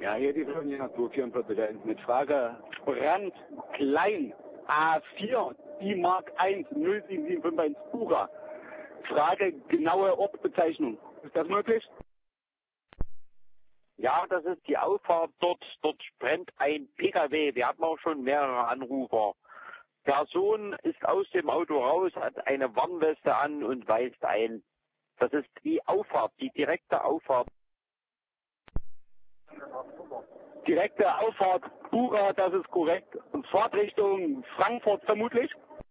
Ja, hier die Firma Natur 44 mit Frage Brand Klein A4, die Mark 1 07751 Bura. Frage genaue Ortsbezeichnung. Ist das möglich? Ja, das ist die Auffahrt dort. Dort brennt ein PKW. Wir hatten auch schon mehrere Anrufer. Person ist aus dem Auto raus, hat eine Warnweste an und weist ein. Das ist die Auffahrt, die direkte Auffahrt. Direkte Auffahrt Bura, das ist korrekt. Und Fahrtrichtung Frankfurt vermutlich?